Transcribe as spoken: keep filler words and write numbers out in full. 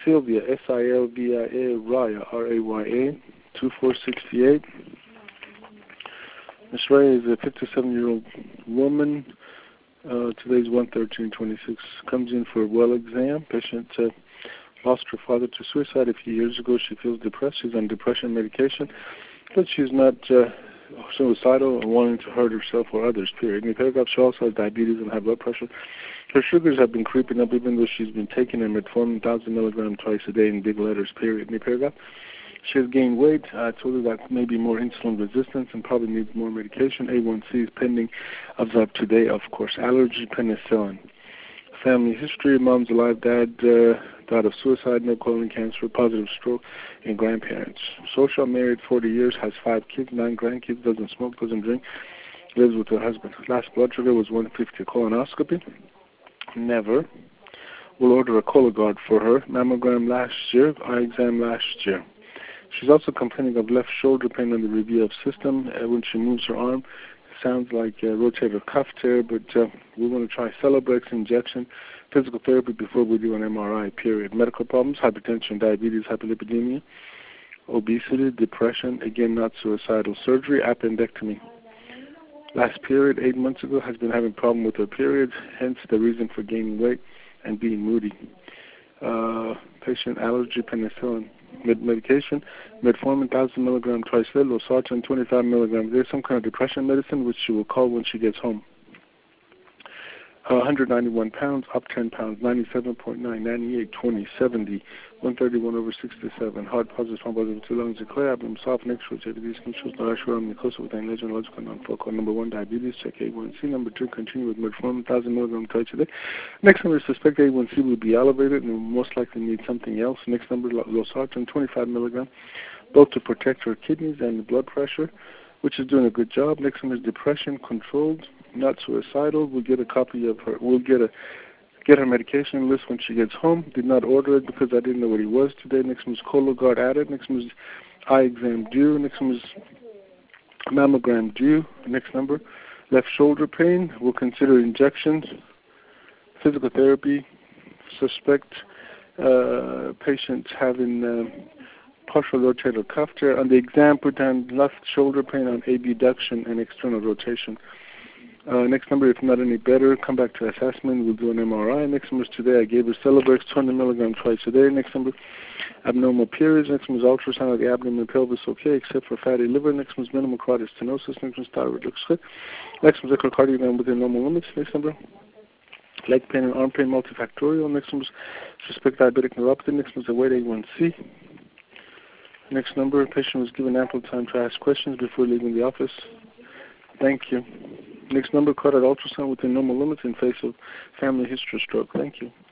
Sylvia, S I L V I A, Raya, R A Y A, two four six eight. Miss Raya is a fifty-seven-year-old woman. Uh, today's one thirteen twenty-six. Comes in for a well exam. Patient uh, lost her father to suicide a few years ago. She feels depressed. She's on depression medication, but she's not uh, suicidal or wanting to hurt herself or others, period. In the paragraph, she also has diabetes and high blood pressure. Her sugars have been creeping up even though she's been taking her metformin one thousand milligrams twice a day in big letters, period. In the paragraph, she has gained weight. I told her that maybe more insulin resistance and probably needs more medication. A one C is pending as of today, of course. Allergy, penicillin. Family history, mom's alive, dad uh, died of suicide, no colon cancer, positive stroke, and grandparents. Social, married forty years, has five kids, nine grandkids, doesn't smoke, doesn't drink, lives with her husband. Last blood sugar was one fifty. Colonoscopy, never. We'll order a Cologuard for her. Mammogram last year, eye exam last year. She's also complaining of left shoulder pain on the review of system. Uh, when she moves her arm, it sounds like a rotator cuff tear, but uh, we want to try Celebrex injection, physical therapy before we do an M R I, period. Medical problems, hypertension, diabetes, hyperlipidemia, obesity, depression, again, not suicidal. Surgery, appendectomy. Last period, eight months ago, has been having problem with her period, hence the reason for gaining weight and being moody. Uh, patient allergy, penicillin. Med- medication, metformin one thousand milligrams twice a day, losartan twenty-five milligrams. There's some kind of depression medicine which she will call when she gets home. Uh, one hundred ninety-one pounds, up ten pounds, ninety-seven point nine, ninety-eight, twenty, seventy, one thirty-one over sixty-seven. Heart positive, small positive, two lungs are clear, abdomen soft, neck short, these controls, no ashura, mucosa with any legend, logical, non-focal. Number one, diabetes, check A one C. Number two, continue with metformin one thousand milligrams twice a day. Next number, suspect A one C will be elevated and will most likely need something else. Next number, losartan, twenty-five milligrams, both to protect her kidneys and the blood pressure, which is doing a good job. Next number is depression, controlled, not suicidal. We'll get a copy of her. We'll get a get her medication list when she gets home. Did not order it because I didn't know what he was today. Next one is Cologuard added. Next one is eye exam due. Next one is mammogram due. Next number, left shoulder pain. We'll consider injections, physical therapy. Suspect uh, patients having uh, partial rotator cuff tear. On the exam, put down left shoulder pain on abduction and external rotation. Uh, next number, if not any better, come back to assessment. We'll do an M R I. Next number is today. I gave her Celebrex, twenty milligrams twice a day. Next number, abnormal periods. Next one is ultrasound of the abdomen and pelvis, okay, except for fatty liver. Next one is minimal carotid stenosis. Next one is thyroid, looks good. Next one is echocardiogram within normal limits. Next number, leg pain and arm pain, multifactorial. Next one is suspect diabetic neuropathy. Next one is a weight A one C. Next number, patient was given ample time to ask questions before leaving the office. Thank you. Next number, carotid ultrasound within normal limits in face of family history stroke. Thank you.